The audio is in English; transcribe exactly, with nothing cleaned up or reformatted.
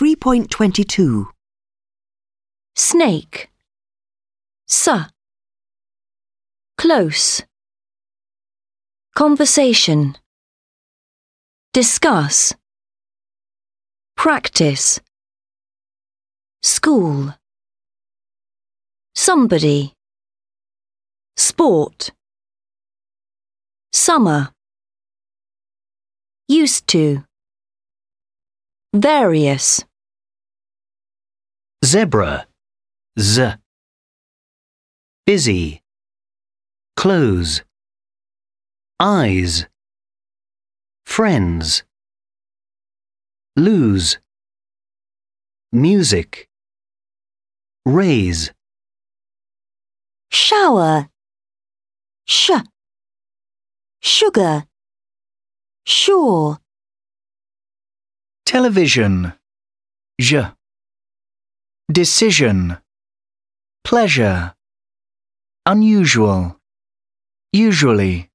three point two two. Snake. Sa. Close. Conversation. Discuss. Practice. School. Somebody. Sport. Summer. Used to. Various. Zebra. Z. Busy. Close. Eyes. Friends. Lose. Music. Raise. Shower. Sh. Sugar. Sure. Television. J. Decision. Pleasure. Unusual. Usually.